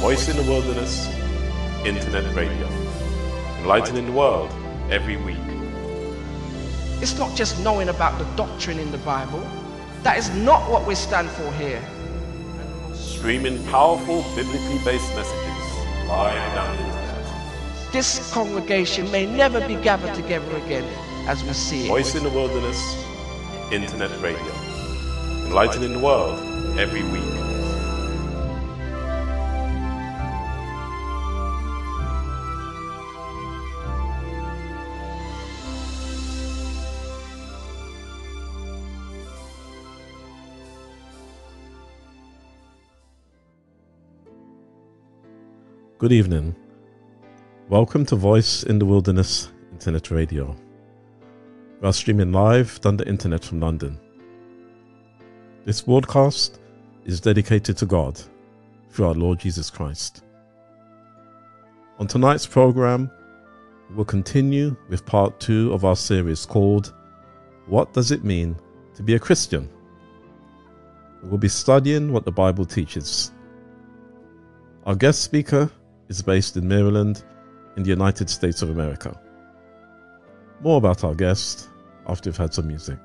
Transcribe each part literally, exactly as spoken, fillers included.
Voice in the Wilderness Internet Radio, enlightening the world every week. It's not just knowing about the doctrine in the Bible. That is not what we stand for here. Streaming powerful biblically based messages live down the internet. This congregation may never be gathered together again as we see it. Voice in the Wilderness Internet Radio, enlightening the world every week. Good evening. Welcome to Voice in the Wilderness Internet Radio. We are streaming live on the internet from London. This broadcast is dedicated to God through our Lord Jesus Christ. On tonight's program, we will continue with part two of our series called What Does It Mean to Be a Christian? We will be studying what the Bible teaches. Our guest speaker is based in Maryland in the United States of America. More about our guest after we've had some music.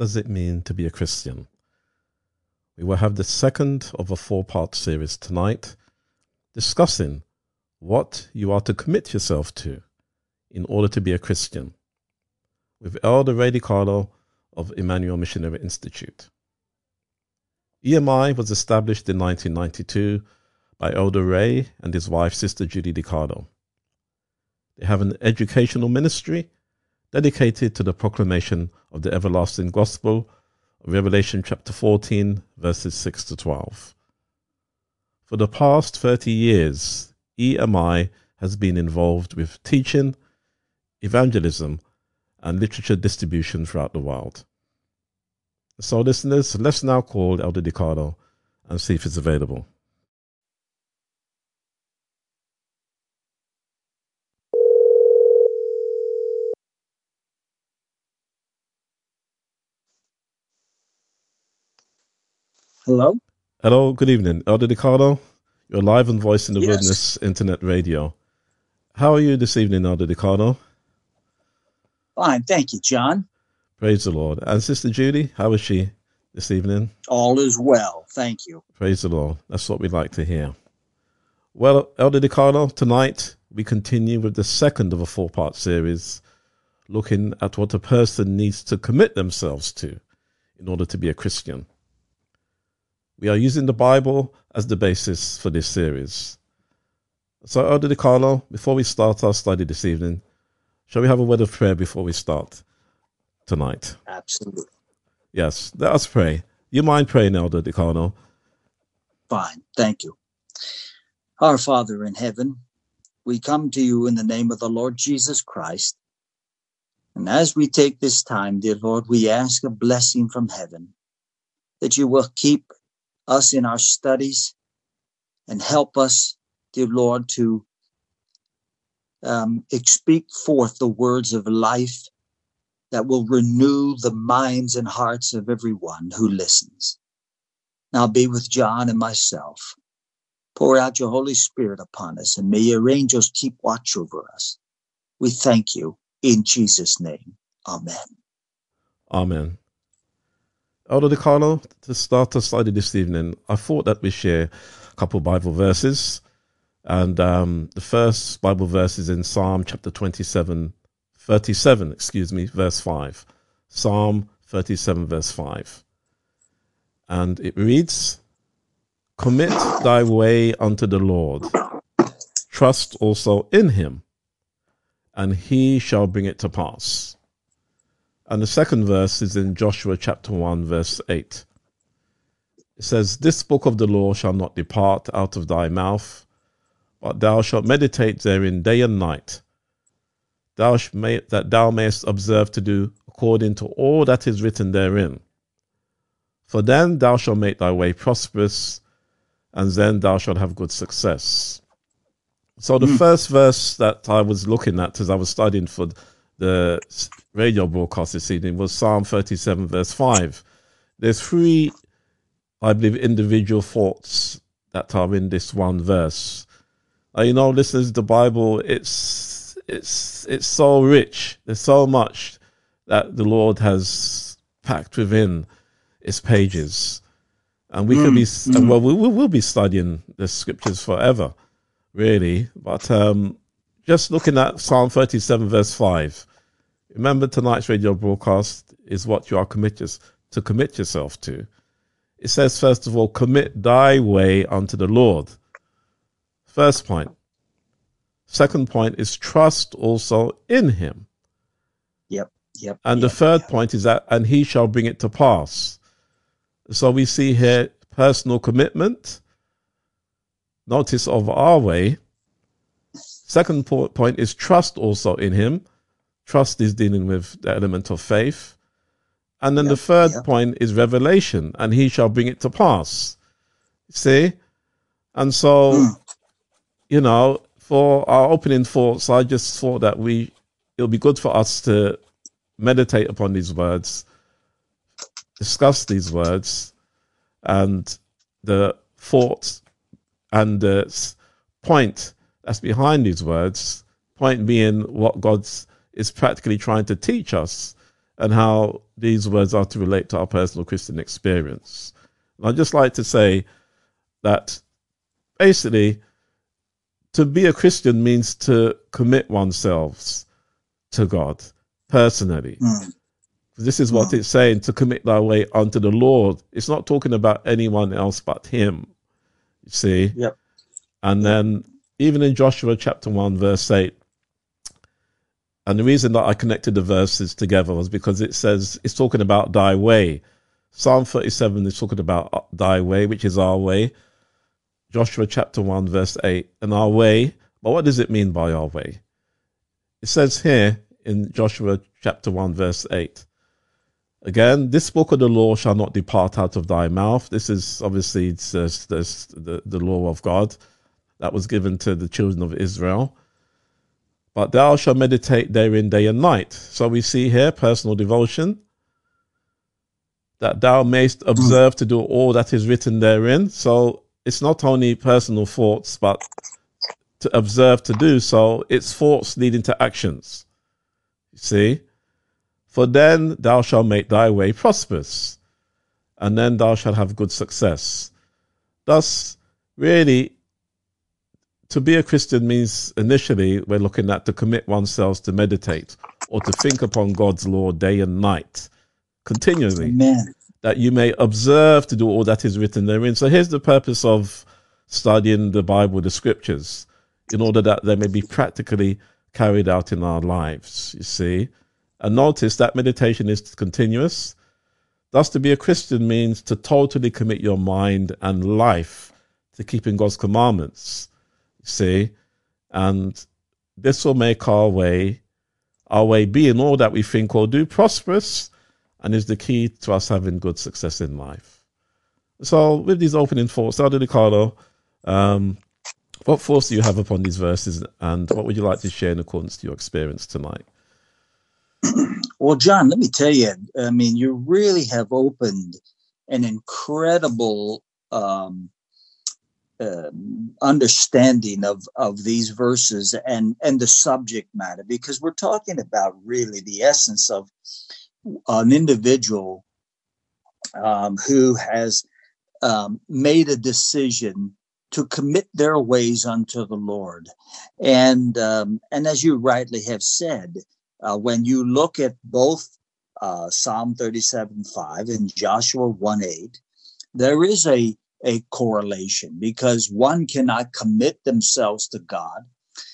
does it mean to be a Christian? We will have the second of a four-part series tonight, discussing what you are to commit yourself to in order to be a Christian, with Elder Ray DiCarlo of Emmanuel Missionary Institute. E M I was established in nineteen ninety-two by Elder Ray and his wife, Sister Judy DiCarlo. They have an educational ministry dedicated to the proclamation of the everlasting gospel of Revelation chapter fourteen, verses six to twelve. For the past thirty years, E M I has been involved with teaching, evangelism, and literature distribution throughout the world. So, listeners, let's now call Elder DiCarlo and see if it's available. Hello? Hello, good evening. Elder DiCarlo, you're live on Voice in the Yes. Wilderness Internet Radio. How are you this evening, Elder DiCarlo? Fine, thank you, John. Praise the Lord. And Sister Judy, how is she this evening? All is well, thank you. Praise the Lord. That's what we'd like to hear. Well, Elder DiCarlo, tonight we continue with the second of a four-part series, looking at what a person needs to commit themselves to in order to be a Christian. We are using the Bible as the basis for this series. So, Elder DiCarlo, before we start our study this evening, shall we have a word of prayer before we start tonight? Absolutely. Yes, let us pray. You mind praying, Elder DiCarlo? Fine, thank you. Our Father in heaven, we come to you in the name of the Lord Jesus Christ. And as we take this time, dear Lord, we ask a blessing from heaven, that you will keep us in our studies and help us, dear Lord, to um, speak forth the words of life that will renew the minds and hearts of everyone who listens. Now be with John and myself. Pour out your Holy Spirit upon us, and may your angels keep watch over us. We thank you in Jesus' name. Amen. Amen. Elder DiCarlo, to start our study this evening, I thought that we share a couple Bible verses. And um, the first Bible verse is in Psalm chapter twenty-seven, thirty-seven, excuse me, verse five. Psalm thirty-seven, verse five. And it reads, "Commit thy way unto the Lord. Trust also in him, and he shall bring it to pass." And the second verse is in Joshua chapter one, verse eight. It says, "This book of the law shall not depart out of thy mouth, but thou shalt meditate therein day and night, thou sh- may, that thou mayest observe to do according to all that is written therein. For then thou shalt make thy way prosperous, and then thou shalt have good success." So the mm. first verse that I was looking at as I was studying for the radio broadcast this evening was Psalm thirty-seven, verse five. There's three, I believe, individual thoughts that are in this one verse. Uh, you know, listeners, the Bible, it's it's it's so rich. There's so much that the Lord has packed within its pages, and we mm. could be mm. well, we will be studying the scriptures forever, really. But um, just looking at Psalm thirty-seven, verse five. Remember, tonight's radio broadcast is what you are committed to commit yourself to. It says, first of all, commit thy way unto the Lord. First point. Second point is trust also in him. Yep, yep. And yep, the third yep. point is that, and he shall bring it to pass. So we see here personal commitment. Notice of our way. Second point is trust also in him. Trust is dealing with the element of faith. And then yep, the third yep. point is revelation, and he shall bring it to pass. See? And so, mm. you know, for our opening thoughts, I just thought that we it'll be good for us to meditate upon these words, discuss these words, and the thoughts and the point that's behind these words, point being what God's is practically trying to teach us and how these words are to relate to our personal Christian experience. And I'd just like to say that basically to be a Christian means to commit oneself to God personally. Mm. This is what mm. it's saying, to commit thy way unto the Lord. It's not talking about anyone else but him, you see. Yep. And then even in Joshua chapter one, verse eight, and the reason that I connected the verses together was because it says, it's talking about thy way. Psalm thirty-seven is talking about thy way, which is our way. Joshua chapter one, verse eight, and our way. But what does it mean by our way? It says here in Joshua chapter one, verse eight, again, this book of the law shall not depart out of thy mouth. This is obviously it's, uh, the, the law of God that was given to the children of Israel. But thou shalt meditate therein day and night. So we see here personal devotion, that thou mayst observe to do all that is written therein. So it's not only personal thoughts, but to observe to do so, it's thoughts leading to actions. You see? For then thou shalt make thy way prosperous, and then thou shalt have good success. Thus, really, to be a Christian means initially we're looking at to commit oneself to meditate or to think upon God's law day and night, continually. Amen. That you may observe to do all that is written therein. So here's the purpose of studying the Bible, the scriptures, in order that they may be practically carried out in our lives, you see. And notice that meditation is continuous. Thus, to be a Christian means to totally commit your mind and life to keeping God's commandments, you see. And this will make our way, our way be in all that we think or do prosperous, and is the key to us having good success in life. So with these opening thoughts, Elder Ricardo, um, what thoughts do you have upon these verses, and what would you like to share in accordance to your experience tonight? Well, John, let me tell you, I mean, you really have opened an incredible um, uh, understanding of, of these verses and, and the subject matter, because we're talking about really the essence of an individual um, who has um, made a decision to commit their ways unto the Lord. And, um, and as you rightly have said, uh, when you look at both uh, Psalm thirty-seven five and Joshua one eight, there is a, a correlation, because one cannot commit themselves to God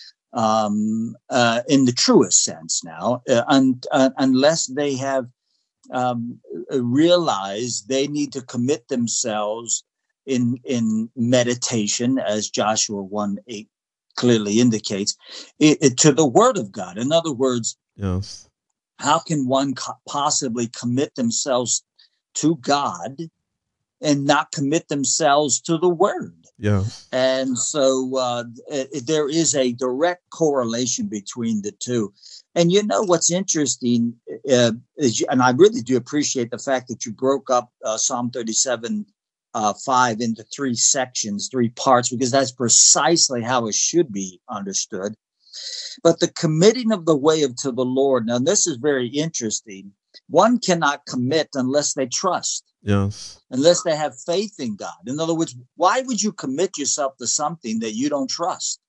um, uh, in the truest sense now, uh, un, uh, unless they have um, realized they need to commit themselves in in meditation, as Joshua one eight clearly indicates, it, it, to the Word of God. In other words, yes. How can one co- possibly commit themselves to God and not commit themselves to the Word? Yes. And so uh, it, there is a direct correlation between the two. And you know what's interesting, uh, is, and I really do appreciate the fact that you broke up uh, Psalm thirty-seven Uh, five into three sections, three parts, because that's precisely how it should be understood. But the committing of the way of to the Lord, now this is very interesting. One cannot commit unless they trust. Yes. Unless they have faith in God. In other words, why would you commit yourself to something that you don't trust?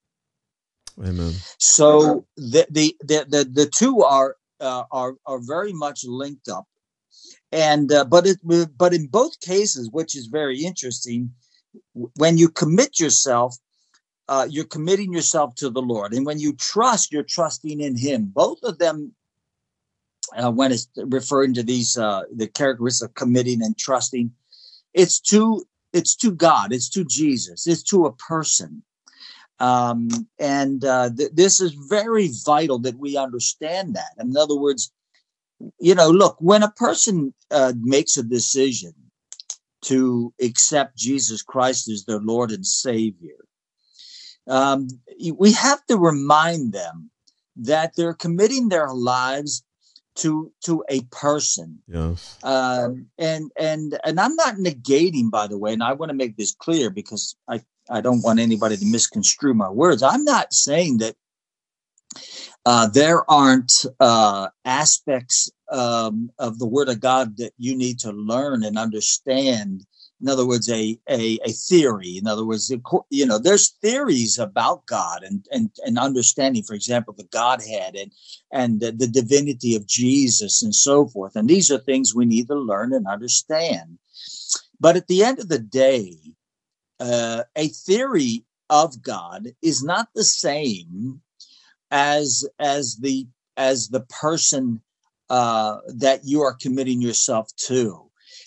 Amen. So the the the the, the two are uh, are are very much linked up. And uh, but it but in both cases, which is very interesting, when you commit yourself, uh, you're committing yourself to the Lord, and when you trust, you're trusting in Him. Both of them, uh, when it's referring to these uh, the characteristics of committing and trusting, it's to it's to God, it's to Jesus, it's to a person, um, and uh, th- this is very vital that we understand that. In other words, you know, look, when a person uh, makes a decision to accept Jesus Christ as their Lord and Savior, um, we have to remind them that they're committing their lives to to a person. Yes. Um, and and and I'm not negating, by the way, and I want to make this clear because I, I don't want anybody to misconstrue my words. I'm not saying that Uh, there aren't uh, aspects um, of the Word of God that you need to learn and understand. In other words, a, a, a theory. In other words, you know, there's theories about God and, and, and understanding, for example, the Godhead and, and the, the divinity of Jesus and so forth. And these are things we need to learn and understand. But at the end of the day, uh, a theory of God is not the same as, as the, as the person uh, that you are committing yourself to.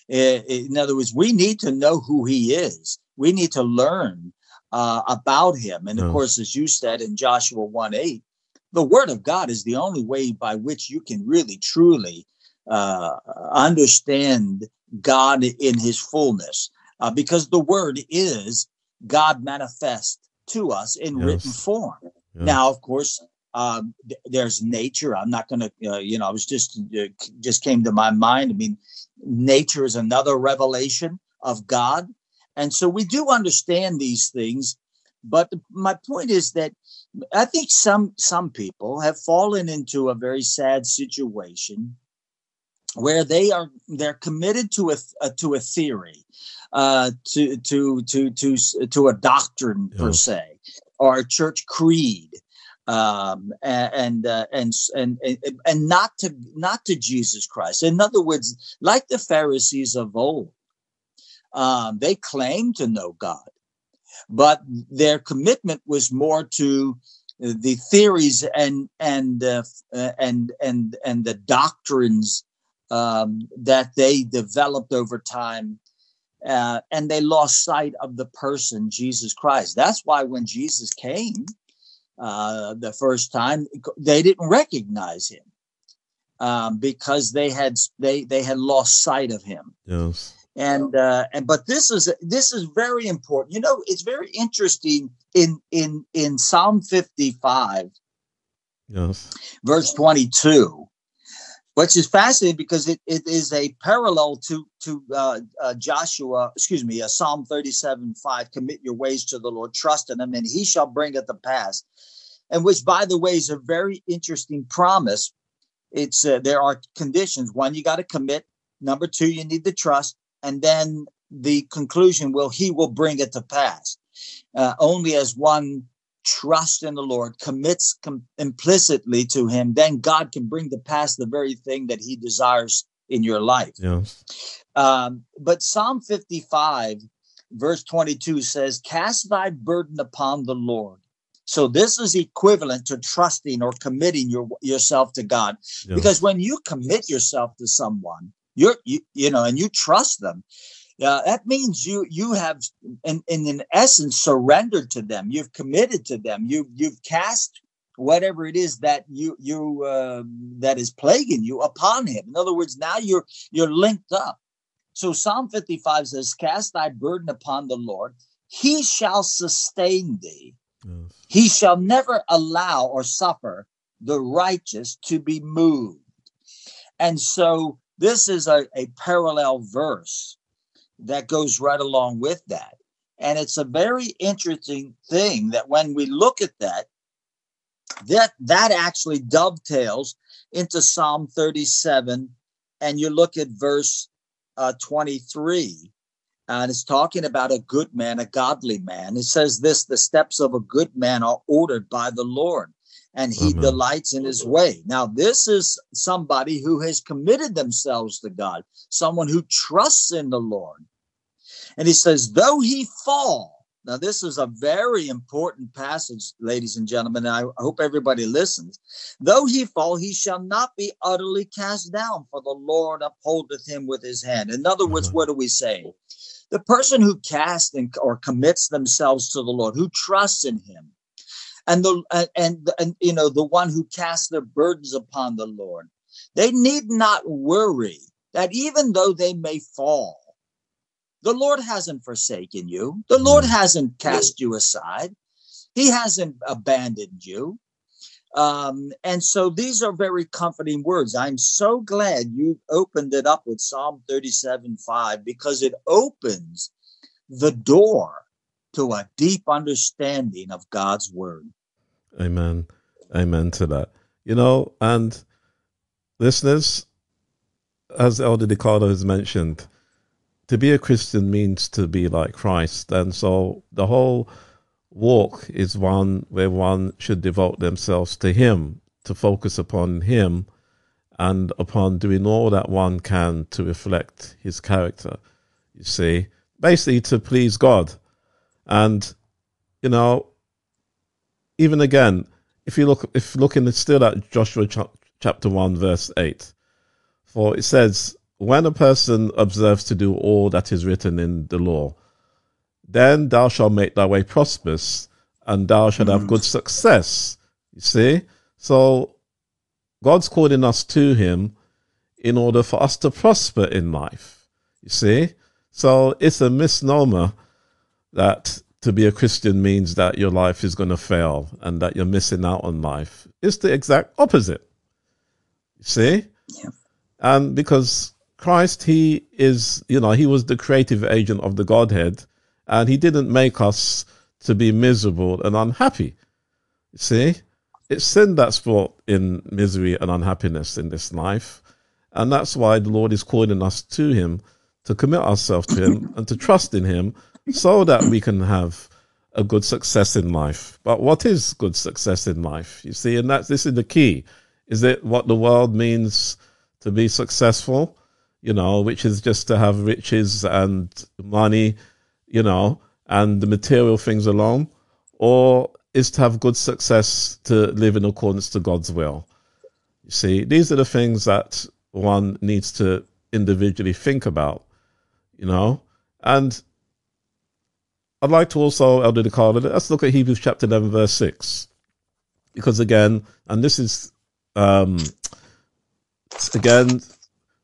In other words, we need to know who he is. We need to learn uh, about him. And of Oh. course, as you said in Joshua one eight, the word of God is the only way by which you can really, truly uh, understand God in his fullness, uh, because the word is God manifest to us in Yes. written form. Yes. Now, of course, um, th- there's nature. I'm not going to, uh, you know, I was just, uh, just came to my mind. I mean, nature is another revelation of God. And so we do understand these things. But my point is that I think some, some people have fallen into a very sad situation where they are, they're committed to a, uh, to a theory, uh, to, to, to, to, to a doctrine per Yes. se, or a church creed. Um, and, uh, and, and, and, and not to, not to Jesus Christ. In other words, like the Pharisees of old, um, they claimed to know God, but their commitment was more to the theories and, and, uh, and, and, and the doctrines, um, that they developed over time. Uh, and they lost sight of the person, Jesus Christ. That's why when Jesus came, Uh, the first time, they didn't recognize him um, because they had they they had lost sight of him. Yes. And uh, and but this is this is very important. You know, it's very interesting in in in Psalm fifty-five, Yes. verse twenty-two, which is fascinating because it, it is a parallel to to uh, uh, Joshua. Excuse me, uh, Psalm thirty-seven five. Commit your ways to the Lord, trust in him, and he shall bring it to pass. And which, by the way, is a very interesting promise. It's uh, there are conditions. One, you got to commit. Number two, you need to trust. And then the conclusion will, he will bring it to pass. Uh, only as one trusts in the Lord, commits com- implicitly to him, then God can bring to pass the very thing that he desires in your life. Yes. Um, but Psalm fifty-five, verse twenty-two says, cast thy burden upon the Lord. So this is equivalent to trusting or committing your, yourself to God. Yes. Because when you commit yourself to someone, you're, you, you know, and you trust them, uh, that means you, you have, in, in, in essence, surrendered to them. You've committed to them. You, you've cast whatever it is that you, you, uh, that is plaguing you upon him. In other words, now you're, you're linked up. So Psalm fifty-five says, cast thy burden upon the Lord. He shall sustain thee. Yes. He shall never allow or suffer the righteous to be moved. And so this is a, a parallel verse that goes right along with that. And it's a very interesting thing that when we look at that, that, that actually dovetails into Psalm thirty-seven. And you look at verse uh, twenty-three. And it's talking about a good man, a godly man. It says this, the steps of a good man are ordered by the Lord, and he Amen. delights in his way. Now, this is somebody who has committed themselves to God, someone who trusts in the Lord. And he says, though he fall. Now, this is a very important passage, ladies and gentlemen. And I hope everybody listens. Though he fall, he shall not be utterly cast down, for the Lord upholdeth him with his hand. In other words, Amen. what do we say? The person who casts and, or commits themselves to the Lord, who trusts in him, and the and, and and you know the one who casts their burdens upon the Lord, they need not worry that even though they may fall, the Lord hasn't forsaken you. The Lord hasn't cast you aside. He hasn't abandoned you. Um, and so these are very comforting words. I'm so glad you opened it up with Psalm thirty-seven five, because it opens the door to a deep understanding of God's word. Amen. Amen to that. You know, and listeners, as Elder Ricardo has mentioned, to be a Christian means to be like Christ. And so the whole walk is one where one should devote themselves to him, to focus upon him, and upon doing all that one can to reflect his character, you see, basically to please God. And, you know, even again, if you look, if looking still at Joshua ch- chapter one, verse eight, for it says, when a person observes to do all that is written in the law, then thou shalt make thy way prosperous, and thou shalt have good success. You see? So God's calling us to him in order for us to prosper in life. You see? So it's a misnomer that to be a Christian means that your life is going to fail and that you're missing out on life. It's the exact opposite. You see? Yeah. And because Christ, he is, you know, he was the creative agent of the Godhead, and he didn't make us to be miserable and unhappy. You see? It's sin that's brought in misery and unhappiness in this life. And that's why the Lord is calling us to him, to commit ourselves to him and to trust in him so that we can have a good success in life. But what is good success in life? You see, and that's, this is the key. Is it what the world means to be successful? You know, which is just to have riches and money, you know, and the material things alone, or is to have good success to live in accordance to God's will. You see, these are the things that one needs to individually think about, you know. And I'd like to also, Elder Ricardo, let's look at Hebrews chapter eleven, verse six. Because again, and this is, um, again,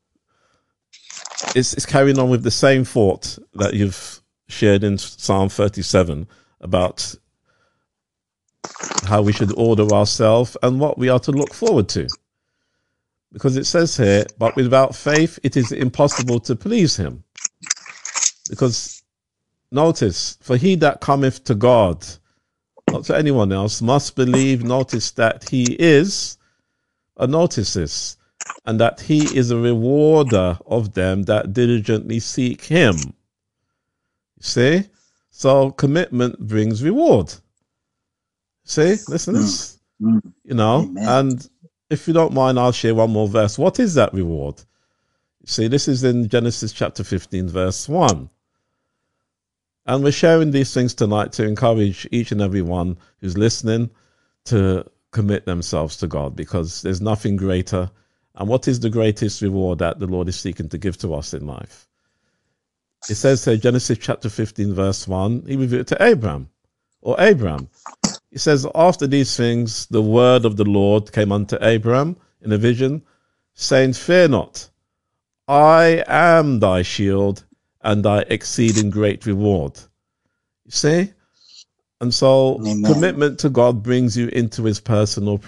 It's, it's carrying on with the same thought that you've shared in Psalm thirty-seven about how we should order ourselves and what we are to look forward to. Because it says here, but without faith, it is impossible to please him. Because notice, for he that cometh to God, not to anyone else, must believe, notice that he is, or notice this, and that he is a rewarder of them that diligently seek him. You see? So commitment brings reward. See? Listen to this. Mm. You know? Amen. And if you don't mind, I'll share one more verse. What is that reward? You see, this is in Genesis chapter fifteen, verse one. And we're sharing these things tonight to encourage each and every one who's listening to commit themselves to God, because there's nothing greater. And what is the greatest reward that the Lord is seeking to give to us in life? It says here, Genesis chapter fifteen, verse one, he revealed to Abraham, or Abraham. It says, after these things, the word of the Lord came unto Abraham in a vision, saying, fear not, I am thy shield and thy exceeding great reward. You see? And so Amen. Commitment to God brings you into his personal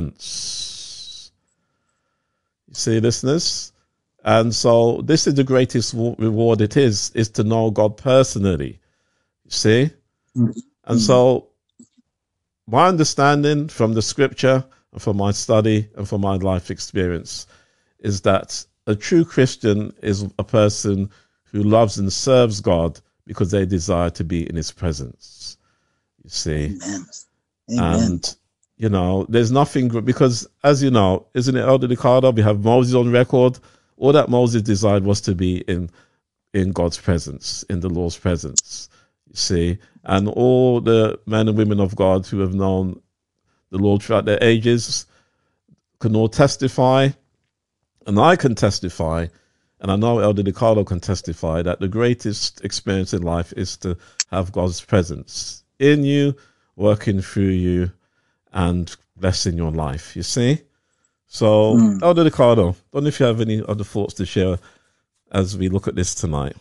presence. You see, listeners? And so this is the greatest reward it is, is to know God personally. You see? Mm-hmm. And so my understanding from the scripture and from my study and from my life experience is that a true Christian is a person who loves and serves God because they desire to be in his presence. You see? Amen. Amen. And, you know, there's nothing, because as you know, isn't it, Elder Ricardo, we have Moses on record. All that Moses desired was to be in, in God's presence, in the Lord's presence. You see? And all the men and women of God who have known the Lord throughout their ages can all testify, and I can testify, and I know Elder Ricardo can testify, that the greatest experience in life is to have God's presence in you, working through you, and blessing your life, you see? So, mm. Elder Ricardo, I don't know if you have any other thoughts to share as we look at this tonight.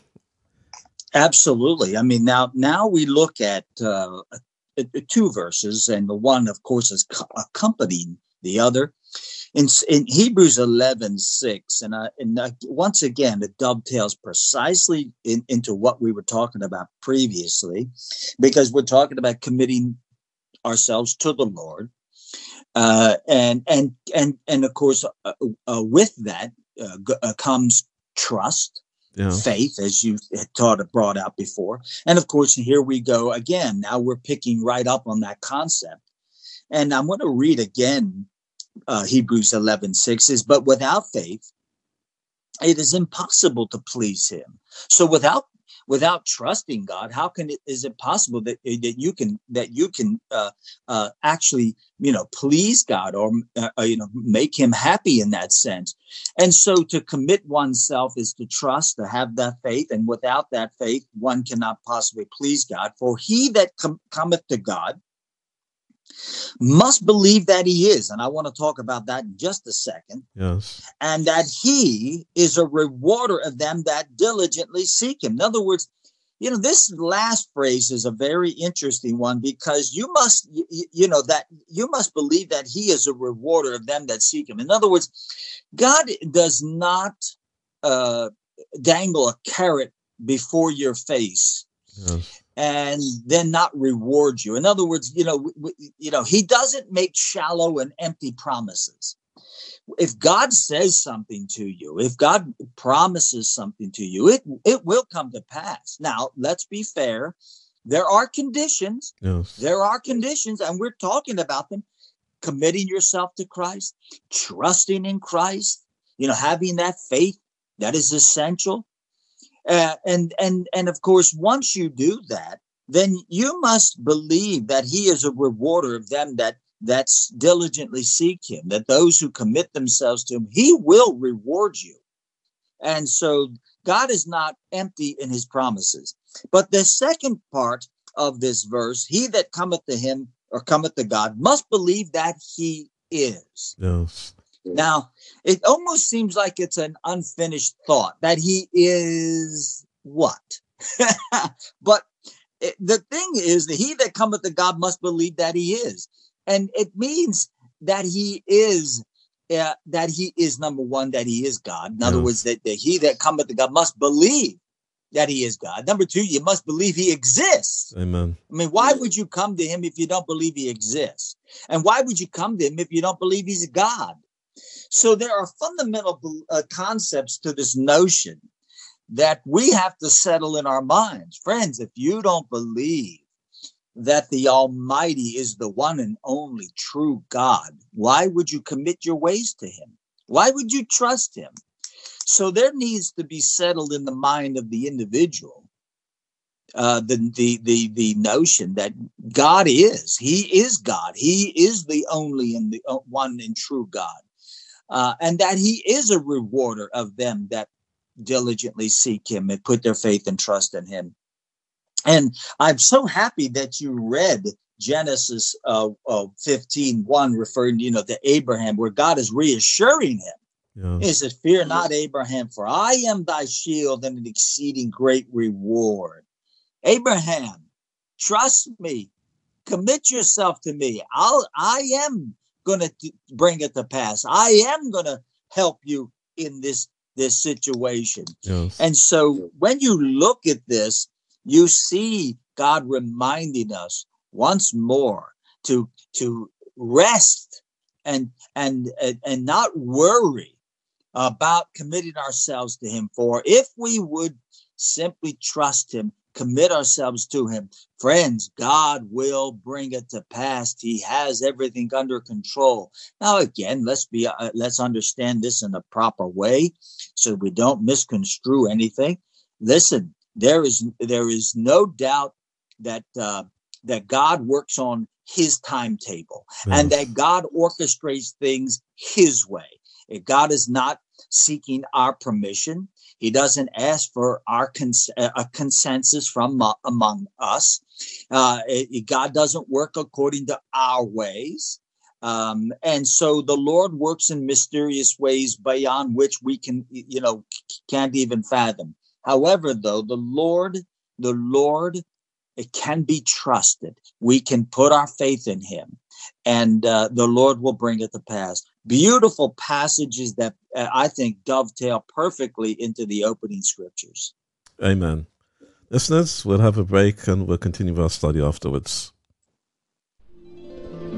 Absolutely. I mean, now now we look at uh, two verses, and the one, of course, is co- accompanying the other. In, in Hebrews eleven six, and, I, and I, once again, it dovetails precisely in, into what we were talking about previously, because we're talking about committing ourselves to the Lord. Uh, and, and, and, and of course, uh, uh, with that, uh, g- uh, comes trust, Yeah. faith, as you had taught brought out before. And of course, here we go again. Now we're picking right up on that concept. And I'm going to read again uh, Hebrews eleven six is, but without faith, it is impossible to please him. So without without trusting God, how can it is it possible that that you can that you can uh, uh, actually you know please God or uh, you know make him happy in that sense? And so to commit oneself is to trust, to have that faith, and without that faith, one cannot possibly please God. For he that com- cometh to God must believe that he is, and I want to talk about that in just a second. Yes. And that he is a rewarder of them that diligently seek him. In other words, you know, this last phrase is a very interesting one, because you must, you, you know, that you must believe that he is a rewarder of them that seek him. In other words, God does not uh, dangle a carrot before your face. Yes. And then not reward you. In other words, you know, w- w- you know, he doesn't make shallow and empty promises. If God says something to you, if God promises something to you, it it will come to pass. Now, let's be fair. There are conditions. Yes. There are conditions, and we're talking about them. Committing yourself to Christ, trusting in Christ, you know, having that faith, that is essential. Uh, and and and of course, once you do that, then you must believe that he is a rewarder of them that that diligently seek him, that those who commit themselves to him, he will reward you. And so God is not empty in his promises. But the second part of this verse, he that cometh to him or cometh to God must believe that he is. Yes. Now, it almost seems like it's an unfinished thought, that he is what? But it, the thing is that he that cometh to God must believe that he is. And it means that he is, uh, that he is, number one, that he is God. In other Yes. words, that, that he that cometh to God must believe that he is God. Number two, you must believe he exists. Amen. I mean, why would you come to him if you don't believe he exists? And why would you come to him if you don't believe he's God? So there are fundamental uh, concepts to this notion that we have to settle in our minds. Friends, if you don't believe that the Almighty is the one and only true God, why would you commit your ways to him? Why would you trust him? So there needs to be settled in the mind of the individual uh, the, the, the, the notion that God is, he is God. He is the only and the one and true God. Uh, and that he is a rewarder of them that diligently seek him and put their faith and trust in him. And I'm so happy that you read Genesis uh, uh, fifteen one, referring, you know, to Abraham, where God is reassuring him. Yes. He says, fear not, Abraham, for I am thy shield and an exceeding great reward. Abraham, trust me, commit yourself to me. I'll, I am going to bring it to pass. I am going to help you in this, this situation. Yes. And so when you look at this, you see God reminding us once more to, to rest and, and, and not worry about committing ourselves to him. For if we would simply trust him, commit ourselves to him, friends, God will bring it to pass. He has everything under control. Now, again, let's be, uh, let's understand this in a proper way so we don't misconstrue anything. Listen, there is, there is no doubt that, uh, that God works on his timetable, Yes. and that God orchestrates things his way. God is not seeking our permission. He doesn't ask for our cons- a consensus from uh, among us. Uh, it, God doesn't work according to our ways. Um, and so the Lord works in mysterious ways beyond which we can, you know, can't even fathom. However, though, the Lord, the Lord, it can be trusted. We can put our faith in him, and uh, the Lord will bring it to pass. Beautiful passages that uh, I think dovetail perfectly into the opening scriptures. Amen. Listeners, we'll have a break and we'll continue our study afterwards.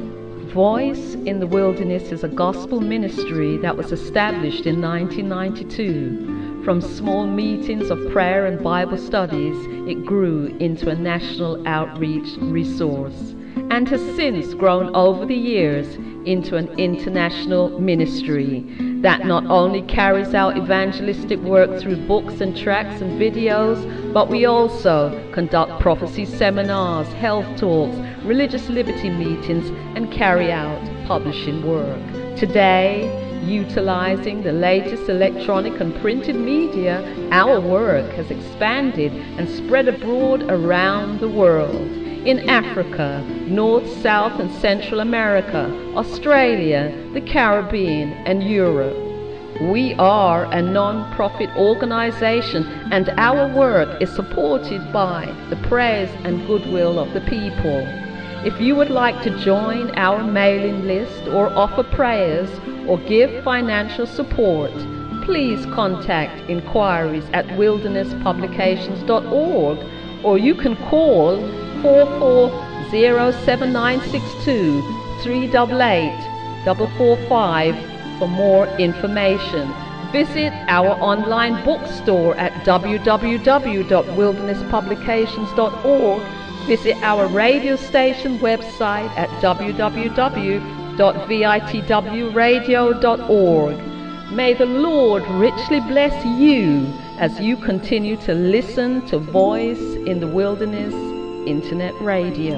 Voice in the Wilderness is a gospel ministry that was established in nineteen ninety-two. From small meetings of prayer and Bible studies, it grew into a national outreach resource and has since grown over the years into an international ministry that not only carries out evangelistic work through books and tracts and videos, but we also conduct prophecy seminars, health talks, religious liberty meetings, and carry out publishing work. Today, utilizing the latest electronic and printed media, our work has expanded and spread abroad around the world. In Africa, North, South and Central America, Australia, the Caribbean and Europe. We are a non-profit organization and our work is supported by the prayers and goodwill of the people. If you would like to join our mailing list or offer prayers or give financial support, please contact inquiries at wilderness publications dot org or you can call four four zero seven nine six two three eight eight four four five for more information. Visit our online bookstore at w w w dot wilderness publications dot org. Visit our radio station website at w w w dot v i t w radio dot org. May the Lord richly bless you as you continue to listen to Voice in the Wilderness Internet Radio.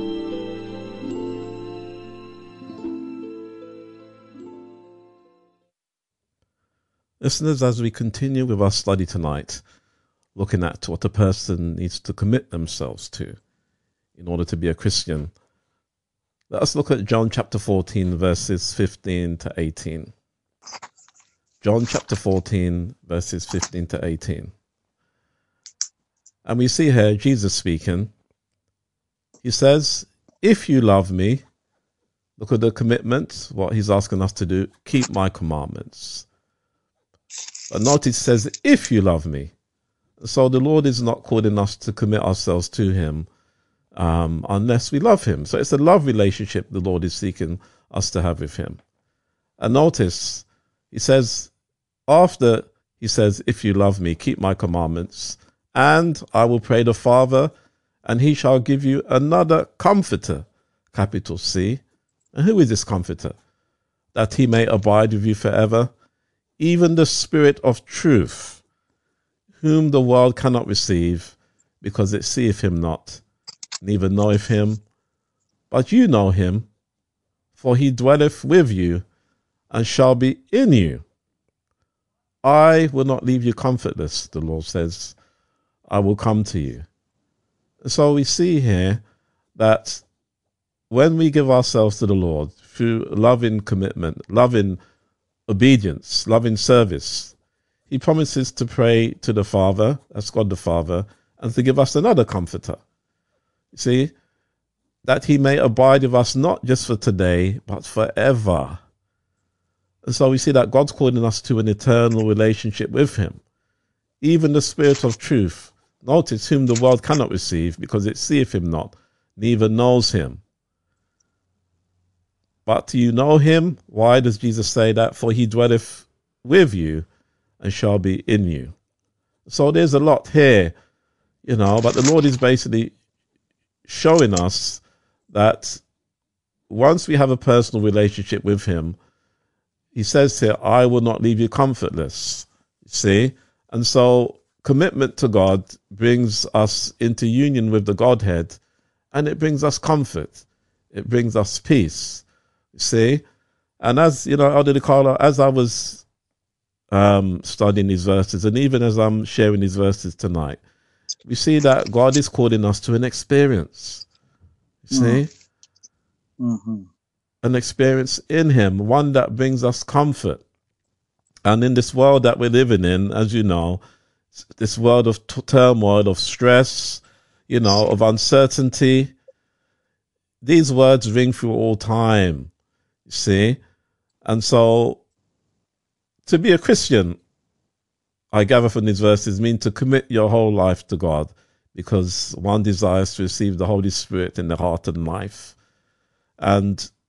Listeners, as we continue with our study tonight, looking at what a person needs to commit themselves to in order to be a Christian, let us look at John chapter fourteen, verses fifteen to eighteen. John chapter fourteen, verses fifteen to eighteen. And we see here Jesus speaking. He says, if you love me, look at the commitment, what he's asking us to do, keep my commandments. But notice it says, if you love me. So the Lord is not calling us to commit ourselves to him um, unless we love him. So it's a love relationship the Lord is seeking us to have with him. And notice, he says, after he says, if you love me, keep my commandments, and I will pray the Father, and he shall give you another comforter, capital C. And who is this comforter? That he may abide with you forever, even the Spirit of truth, whom the world cannot receive, because it seeth him not, neither knoweth him. But you know him, for he dwelleth with you, and shall be in you. I will not leave you comfortless, the Lord says. I will come to you. So we see here that when we give ourselves to the Lord through loving commitment, loving obedience, loving service, he promises to pray to the Father, that's God the Father, and to give us another comforter. You see, that he may abide with us not just for today, but forever. And so we see that God's calling us to an eternal relationship with him. Even the Spirit of truth, notice, whom the world cannot receive, because it seeth him not, neither knows him. But you know him. Why does Jesus say that? For he dwelleth with you and shall be in you. So there's a lot here, you know, but the Lord is basically showing us that once we have a personal relationship with him, he says here, I will not leave you comfortless. See? And so commitment to God brings us into union with the Godhead, and it brings us comfort. It brings us peace. See? And as, you know, Elder DeCarlo, as I was um, studying these verses, and even as I'm sharing these verses tonight, we see that God is calling us to an experience. See? Mm-hmm. An experience in him, one that brings us comfort. And in this world that we're living in, as you know, this world of t- turmoil, of stress, you know, of uncertainty, these words ring through all time, you see. And so to be a Christian, I gather from these verses, mean to commit your whole life to God, because one desires to receive the Holy Spirit in the heart and life. And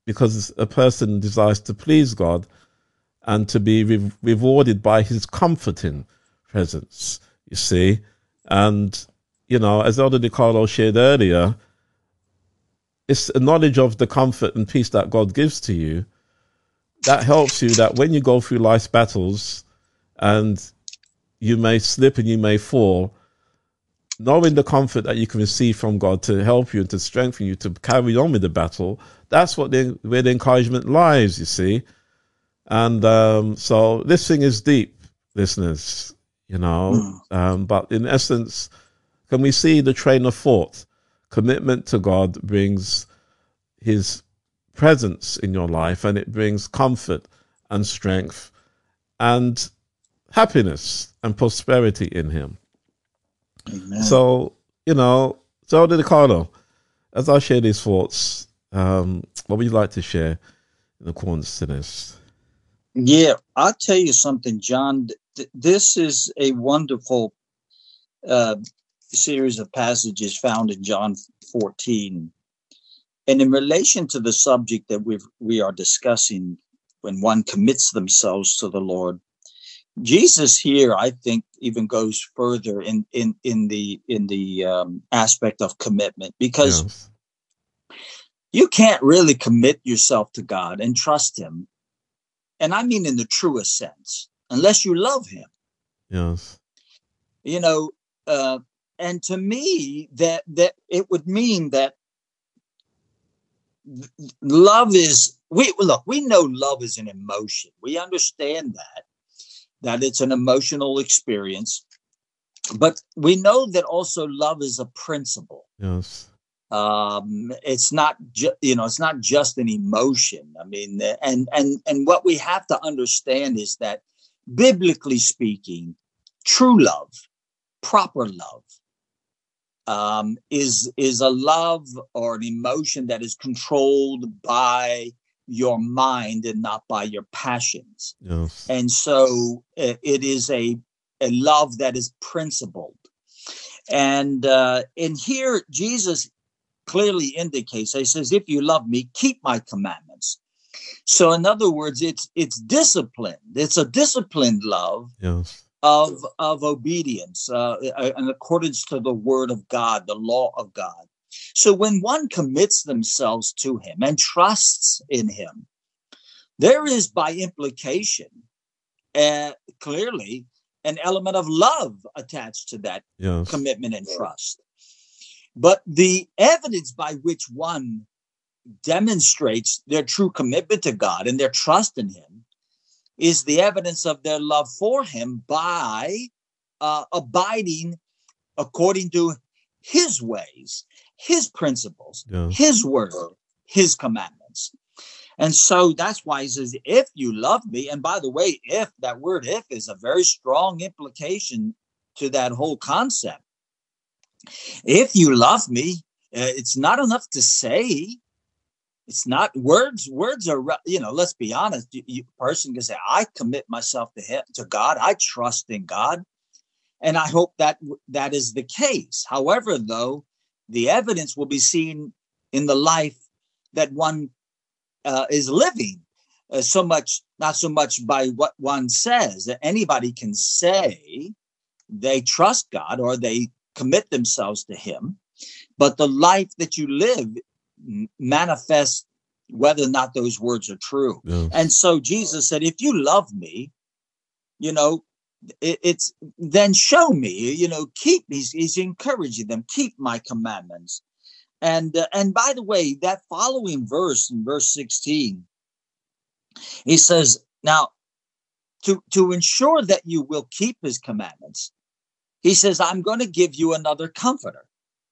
because a person desires to please God and to be re- rewarded by his comforting presence, you see. And, you know, as Elder DiCarlo shared earlier, it's a knowledge of the comfort and peace that God gives to you that helps you, that when you go through life's battles and you may slip and you may fall, knowing the comfort that you can receive from God to help you and to strengthen you to carry on with the battle, that's what the, where the encouragement lies, you see. And um, so this thing is deep, listeners, you know. Mm. Um, but in essence, can we see the train of thought? Commitment to God brings his presence in your life, and it brings comfort and strength and happiness and prosperity in him. Amen. So, you know, so DiCarlo, as I share these thoughts, um, what would you like to share in accordance to this? Yeah, I'll tell you something, John. Th- this is a wonderful uh, series of passages found in John fourteen. And in relation to the subject that we we are discussing, when one commits themselves to the Lord, Jesus here, I think, even goes further in in in the in the um, aspect of commitment, because yes. you can't really commit yourself to God and trust him, and I mean in the truest sense, unless you love him. Yes, you know, uh, and to me, that that it would mean that love is we look. We know love is an emotion. We understand that. that it's an emotional experience, but we know that also love is a principle. Yes. Um, it's not, ju- you know, it's not just an emotion. I mean, and, and, and what we have to understand is that biblically speaking, true love, proper love, um, is, is a love or an emotion that is controlled by your mind and not by your passions. Yes. And so uh, it is a, a love that is principled. And uh, and here Jesus clearly indicates, he says, if you love me, keep my commandments. So in other words, it's it's disciplined. It's a disciplined love. Yes. of, of obedience uh, in accordance to the word of God, the law of God. So when one commits themselves to him and trusts in him, there is by implication, uh, clearly, an element of love attached to that yes. commitment and trust. But the evidence by which one demonstrates their true commitment to God and their trust in him is the evidence of their love for him by uh, abiding according to his ways, his principles, yes. his word, his commandments. And so that's why he says, if you love me, and by the way, if, that word if is a very strong implication to that whole concept. If you love me, uh, it's not enough to say. It's not words. Words are, you know, let's be honest. You, you person can say, I commit myself to him, to God. I trust in God. And I hope that that is the case. However, though, the evidence will be seen in the life that one uh, is living. Uh, so much, not so much by what one says. That anybody can say they trust God or they commit themselves to him, but the life that you live manifests whether or not those words are true. Yes. And so Jesus said, if you love me, you know, it, it's then show me, you know, keep, he's, he's encouraging them, keep my commandments. And, uh, and by the way, that following verse in verse sixteen, he says, now to, to ensure that you will keep his commandments, he says, I'm going to give you another comforter.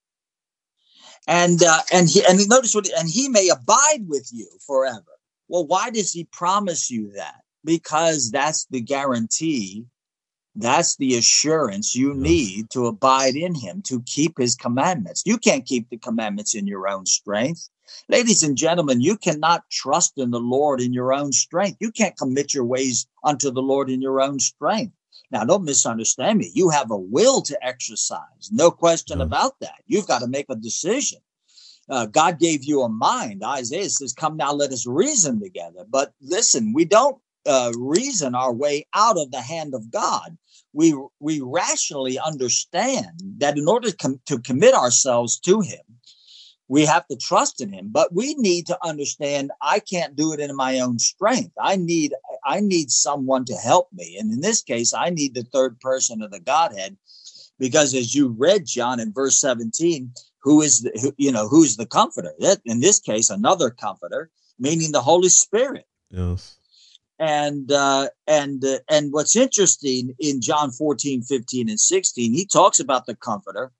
And, uh, and he, and notice what, and he may abide with you forever. Well, why does he promise you that? Because that's the guarantee. That's the assurance you need to abide in him, to keep his commandments. You can't keep the commandments in your own strength. Ladies and gentlemen, you cannot trust in the Lord in your own strength. You can't commit your ways unto the Lord in your own strength. Now, don't misunderstand me. You have a will to exercise. No question about that. You've got to make a decision. uh, God gave you a mind. Isaiah says, come now, let us reason together. But listen, we don't uh, reason our way out of the hand of God. We, we rationally understand that in order to, com- to commit ourselves to him, we have to trust in him, but we need to understand I can't do it in my own strength. I need, I need someone to help me. And in this case, I need the third person of the Godhead, because as you read, John, in verse seventeen, who is the, who, you know, who's the comforter? That, in this case, another comforter, meaning the Holy Spirit. Yes. And, uh, and, uh, and what's interesting in John fourteen, fifteen, and sixteen, he talks about the comforter.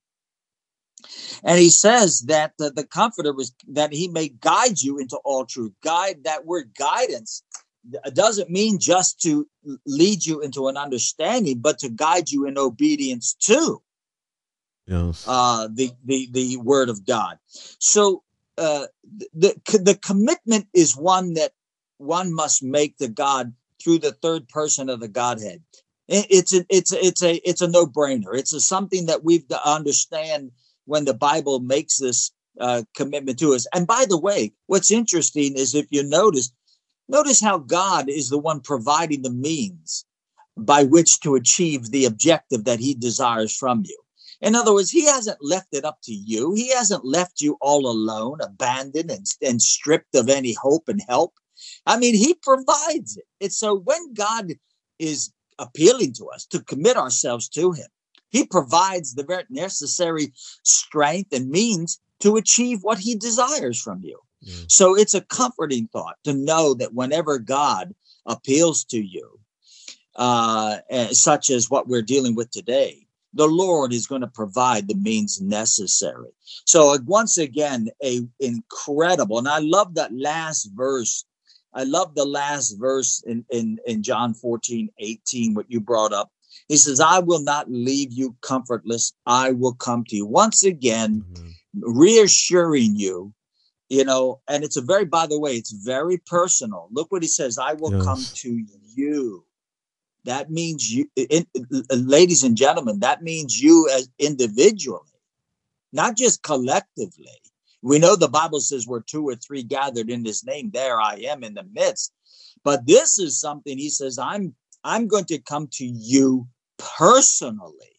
And he says that the, the comforter was that he may guide you into all truth. Guide, that word guidance doesn't mean just to lead you into an understanding, but to guide you in obedience to yes. uh, the, the, the word of God. So uh, the, the commitment is one that one must make to God through the third person of the Godhead. It's a, it's a, it's a, it's a no-brainer. It's a, something that we've to understand when the Bible makes this uh, commitment to us. And by the way, what's interesting is if you notice, notice how God is the one providing the means by which to achieve the objective that he desires from you. In other words, he hasn't left it up to you. He hasn't left you all alone, abandoned and, and stripped of any hope and help. I mean, he provides it. It's so when God is appealing to us to commit ourselves to him, he provides the very necessary strength and means to achieve what he desires from you. Mm. So it's a comforting thought to know that whenever God appeals to you, uh, such as what we're dealing with today, the Lord is going to provide the means necessary. So once again, a incredible, and I love that last verse. I love the last verse in, in, in John fourteen, eighteen, what you brought up. He says, I will not leave you comfortless. I will come to you. Once again, mm-hmm. reassuring you, you know, and it's a very, by the way, it's very personal. Look what he says. I will yes. come to you. That means you, in, ladies and gentlemen, that means you as individually, not just collectively. We know the Bible says where two or three gathered in his name, there I am in the midst. But this is something he says, I'm, I'm going to come to you personally.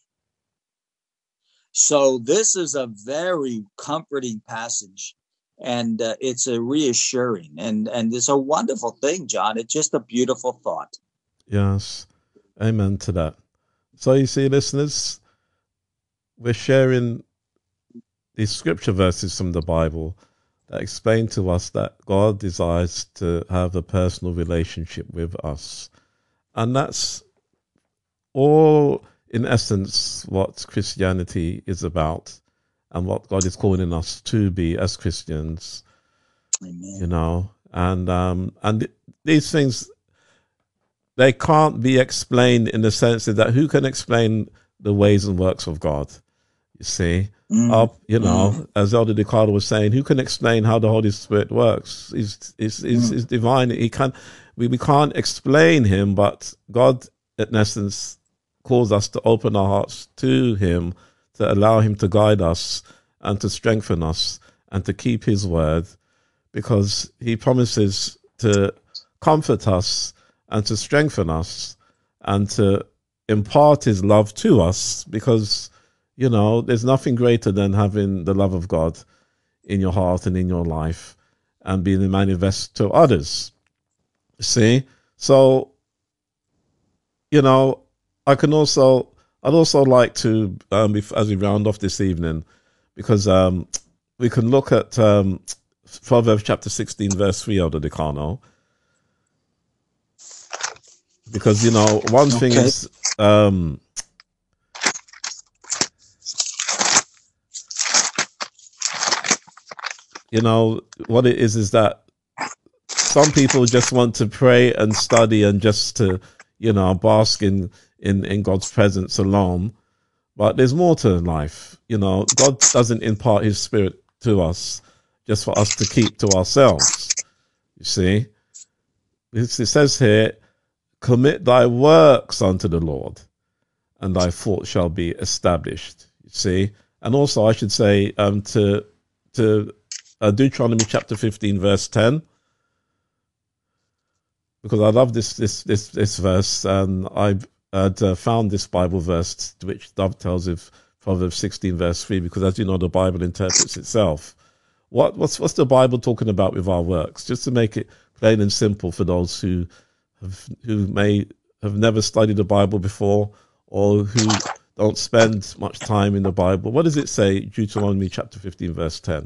So this is a very comforting passage, and uh, it's a reassuring, and, and it's a wonderful thing, John. It's just a beautiful thought. Yes. Amen to that. So you see, listeners, we're sharing these scripture verses from the Bible that explain to us that God desires to have a personal relationship with us. And that's all, in essence, what Christianity is about and what God is calling us to be as Christians. Amen. You know, and um, and th- these things, they can't be explained in the sense that who can explain the ways and works of God? You see, mm. uh, you know, mm. as Elder DeCarlo was saying, who can explain how the Holy Spirit works? He's, he's, he's, mm. he's divine. He can, we, we can't explain him, but God, in essence, calls us to open our hearts to him, to allow him to guide us and to strengthen us and to keep his word, because he promises to comfort us and to strengthen us and to impart his love to us, because you know, there's nothing greater than having the love of God in your heart and in your life and being manifest to others. See? So, you know, I can also, I'd also like to, um, if, as we round off this evening, because um, we can look at um, Proverbs chapter sixteen, verse three, Elder DeCarlo. Because, you know, one okay. thing is... Um, You know, what it is is that some people just want to pray and study and just to, you know, bask in, in, in God's presence alone. But there's more to life. You know, God doesn't impart his spirit to us just for us to keep to ourselves. You see, it says here, commit thy works unto the Lord and thy thought shall be established. You see, and also I should say, um, to, to, uh, Deuteronomy chapter fifteen, verse ten. Because I love this this this this verse, and I had uh, found this Bible verse which dovetails with Proverbs sixteen, verse three. Because as you know, the Bible interprets itself. What what's what's the Bible talking about with our works? Just to make it plain and simple for those who have who may have never studied the Bible before, or who don't spend much time in the Bible. What does it say? Deuteronomy chapter fifteen, verse ten.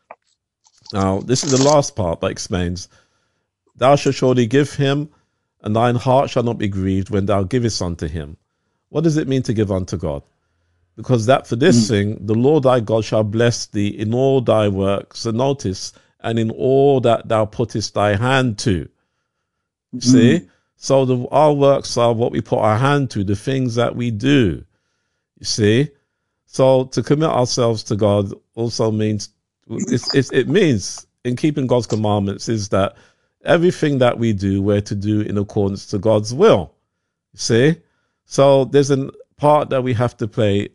Now, this is the last part that explains, thou shalt surely give him, and thine heart shall not be grieved when thou givest unto him. What does it mean to give unto God? Because that for this mm. thing, the Lord thy God shall bless thee in all thy works, and notice, and in all that thou puttest thy hand to. Mm. See? So the, our works are what we put our hand to, the things that we do. You see? So to commit ourselves to God also means, it's, it's, it means, in keeping God's commandments, is that everything that we do, we're to do in accordance to God's will. You see? So there's a part that we have to play,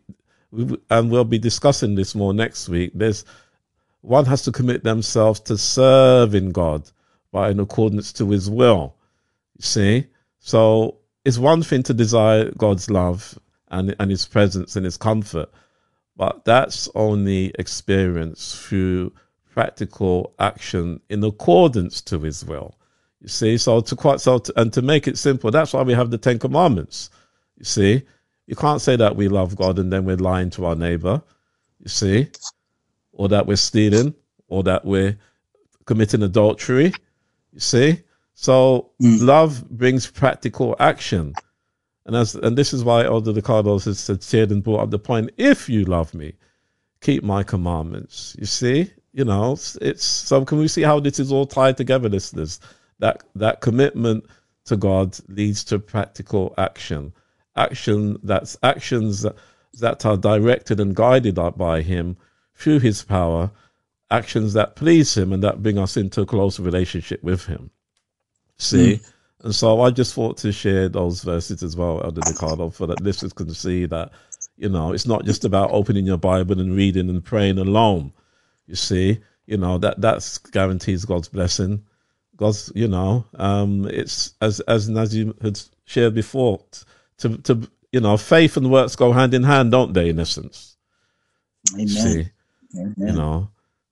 and we'll be discussing this more next week. There's one has to commit themselves to serving God by in accordance to his will. You see? So it's one thing to desire God's love and, and his presence and his comfort, but that's only experienced through practical action in accordance to his will. You see, so to quite so to, and to make it simple, that's why we have the Ten Commandments. You see, you can't say that we love God and then we're lying to our neighbor. You see, or that we're stealing, or that we're committing adultery. You see, so mm. love brings practical action. And as and this is why Elder Ricardo has said and brought up the point, if you love me, keep my commandments. You see, you know, it's, it's so can we see how this is all tied together, listeners? That that commitment to God leads to practical action. Action that's actions that, that are directed and guided by him through his power, actions that please him and that bring us into a closer relationship with him. See? Mm. And so I just thought to share those verses as well, Elder Ricardo, for that listeners can see that, you know, it's not just about opening your Bible and reading and praying alone. You see, you know, that that's guarantees God's blessing. God's, you know, um, it's as as as you had shared before, to to you know, faith and works go hand in hand, don't they? In essence, amen. See, amen. You know,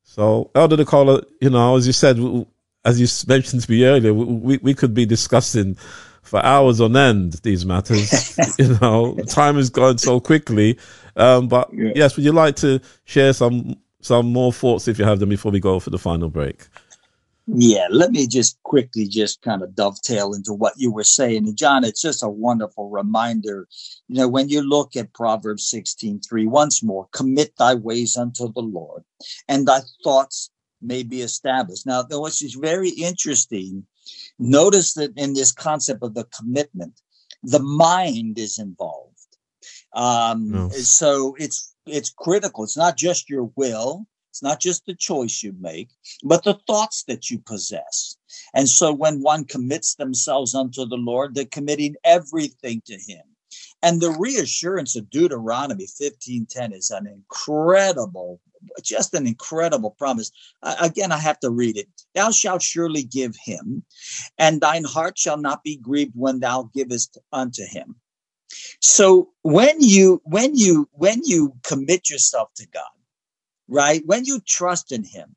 so Elder Ricardo, you know, as you said. As you mentioned to me earlier, we, we could be discussing for hours on end these matters. You know, time is going so quickly. Um, but yeah. Yes, would you like to share some some more thoughts if you have them before we go for the final break? Yeah, let me just quickly just kind of dovetail into what you were saying. And John, it's just a wonderful reminder. You know, when you look at Proverbs sixteen three, once more, commit thy ways unto the Lord, and thy thoughts may be established. Now, which is very interesting. Notice that in this concept of the commitment, the mind is involved. Um, no. So it's it's critical. It's not just your will. It's not just the choice you make, but the thoughts that you possess. And so when one commits themselves unto the Lord, they're committing everything to him. And the reassurance of Deuteronomy fifteen ten is an incredible, just an incredible promise. Uh, again, I have to read it. Thou shalt surely give him, and thine heart shall not be grieved when thou givest unto him. So when you, when you, when you commit yourself to God, right? When you trust in him,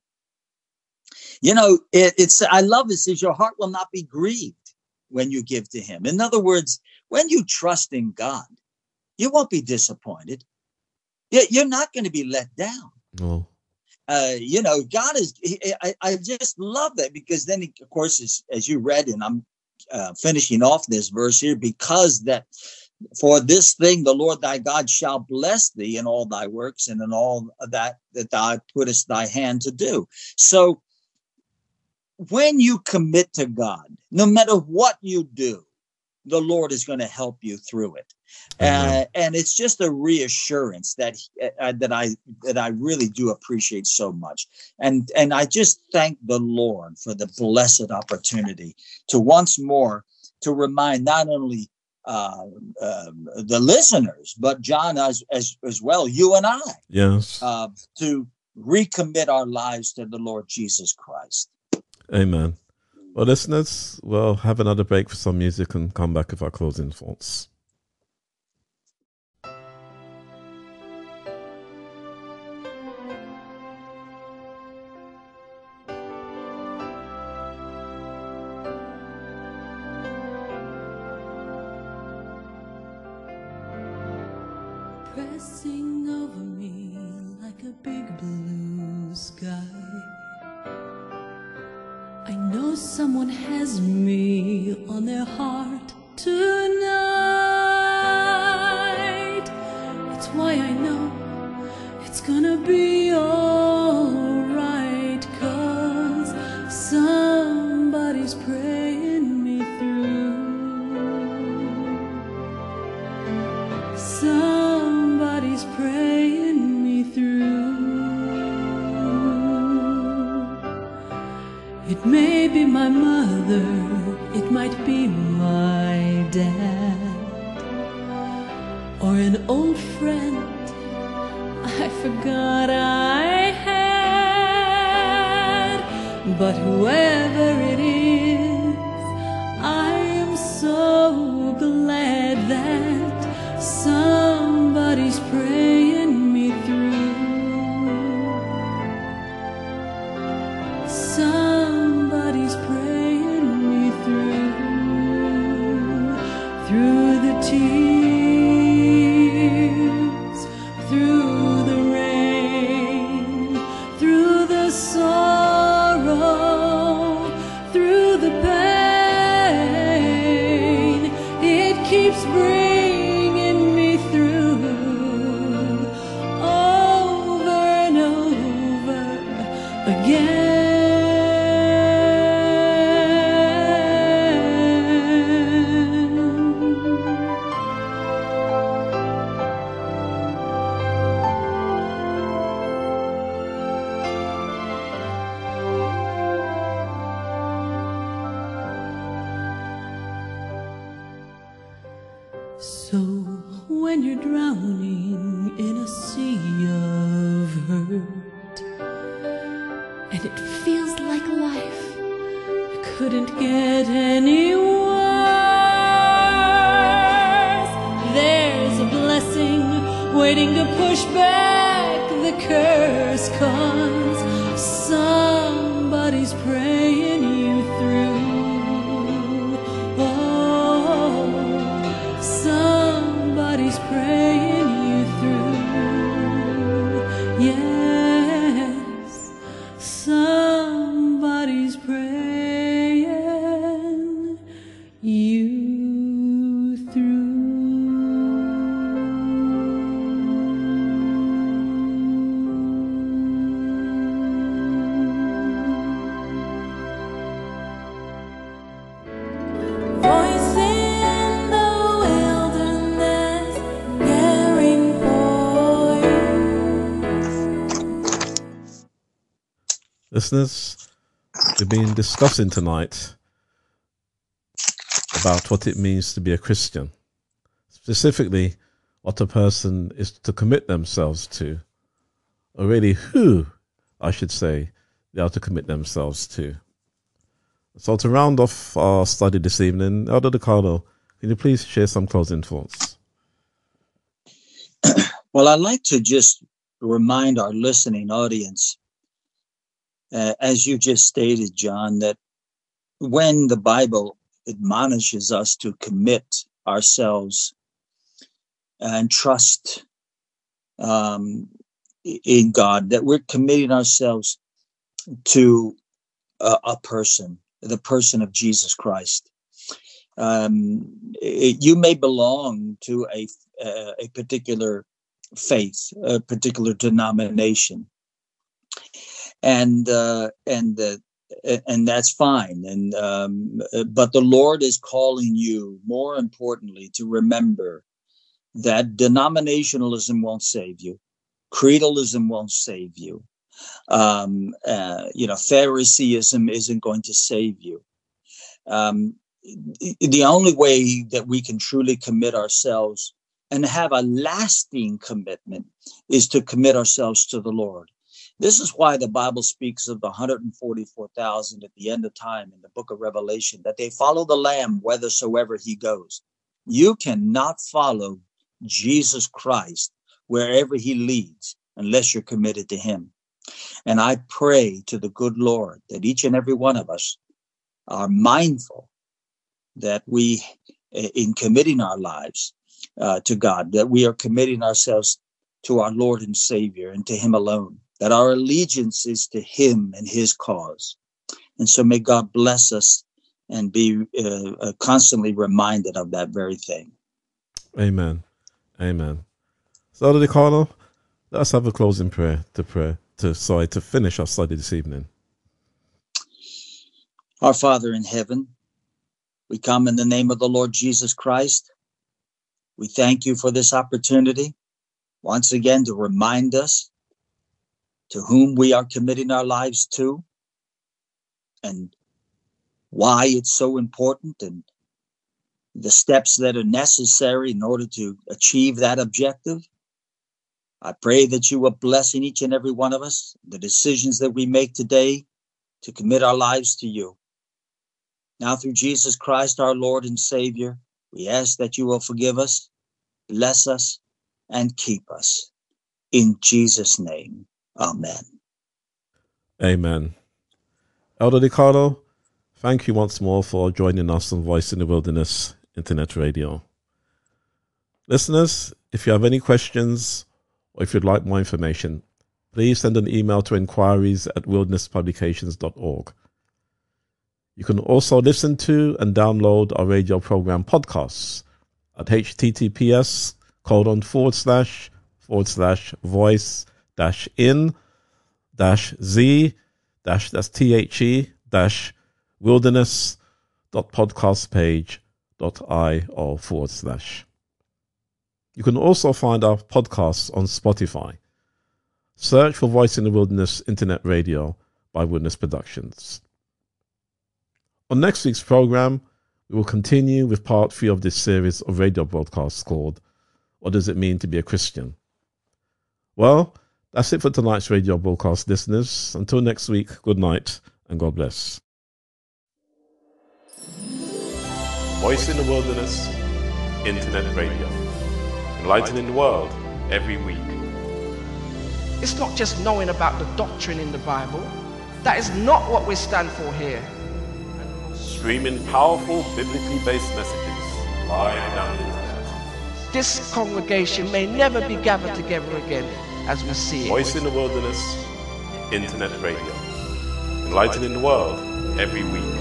you know, it, it's, I love it says your heart will not be grieved when you give to him. In other words, when you trust in God, you won't be disappointed. You're not going to be let down. No. Uh, you know, God is, I, I just love that, because then, of course, as, as you read, and I'm uh, finishing off this verse here, because that for this thing, the Lord thy God shall bless thee in all thy works and in all that, that thou puttest thy hand to do. So when you commit to God, no matter what you do, the Lord is going to help you through it. Uh, and it's just a reassurance that uh, that I that I really do appreciate so much. And and I just thank the Lord for the blessed opportunity to once more to remind not only uh, uh, the listeners, but John as, as as well, you and I, yes, uh, to recommit our lives to the Lord Jesus Christ. Amen. Well, listeners, we'll have another break for some music and come back with our closing thoughts. Pressing over me like a big blue sky, I know someone has me on their heart tonight. It's why I know it's gonna be alright, 'cause somebody's praying me through. Somebody's praying me through. It may be my mother, it might be my dad, or an old friend I forgot I had. But whoever it is, I am so glad that somebody's praying me through. Somebody's praying me through. Through the tears, through the rain, through the sorrow, through the pain, it keeps bringing me through, over and over again. So when you're drowning in a sea of hurt, and it feels like life couldn't get any worse, there's a blessing waiting to push back the curse, 'cause somebody's praying you through. Somebody's praying you through. Yes, somebody's praying you through. Voice in the wilderness, caring for you. Listeners, we've been discussing tonight about what it means to be a Christian, specifically what a person is to commit themselves to, or really who, I should say, they are to commit themselves to. So to round off our study this evening, Elder DiCarlo, can you please share some closing thoughts? Well, I'd like to just remind our listening audience, uh, as you just stated, John, that when the Bible admonishes us to commit ourselves and trust um, in God, that we're committing ourselves to a, a person, the person of Jesus Christ. Um, it, you may belong to a, uh, a particular faith, a particular denomination, and uh, and uh, and that's fine. And um, but the Lord is calling you, more importantly, to remember that denominationalism won't save you, creedalism won't save you. Um, uh, you know, Phariseeism isn't going to save you. Um, the only way that we can truly commit ourselves and have a lasting commitment is to commit ourselves to the Lord. This is why the Bible speaks of the one hundred forty-four thousand at the end of time in the book of Revelation, that they follow the Lamb whithersoever he goes. You cannot follow Jesus Christ wherever he leads unless you're committed to him. And I pray to the good Lord that each and every one of us are mindful that we, in committing our lives uh, to God, that we are committing ourselves to our Lord and Savior and to him alone, that our allegiance is to him and his cause. And so may God bless us and be uh, uh, constantly reminded of that very thing. Amen. Amen. So, Elder DiCarlo, let's have a closing prayer to pray to sorry to finish our study this evening. Our Father in heaven, we come in the name of the Lord Jesus Christ. We thank you for this opportunity once again to remind us to whom we are committing our lives to and why it's so important and the steps that are necessary in order to achieve that objective. I pray that you will bless in each and every one of us the decisions that we make today to commit our lives to you. Now, through Jesus Christ, our Lord and Savior, we ask that you will forgive us, bless us, and keep us. In Jesus' name, amen. Amen. Elder DiCarlo, thank you once more for joining us on Voice in the Wilderness Internet Radio. Listeners, if you have any questions or if you'd like more information, please send an email to inquiries at wilderness publications dot org. You can also listen to and download our radio program podcasts at https colon forward slash forward slash voice dash in dash z dash that's the dash wilderness dot podcast page dot io forward slash. You can also find our podcasts on Spotify. Search for Voice in the Wilderness Internet Radio by Wilderness Productions. On next week's program, we will continue with part three of this series of radio broadcasts called What Does It Mean to Be a Christian? Well, that's it for tonight's radio broadcast, listeners. Until next week, good night and God bless. Voice in the Wilderness Internet Radio. Enlightening the world every week. It's not just knowing about the doctrine in the Bible. That is not what we stand for here. Streaming powerful biblically based messages live down the internet. This congregation may never be gathered together again as we see it. Voice in the Wilderness Internet Radio. Enlightening the world every week.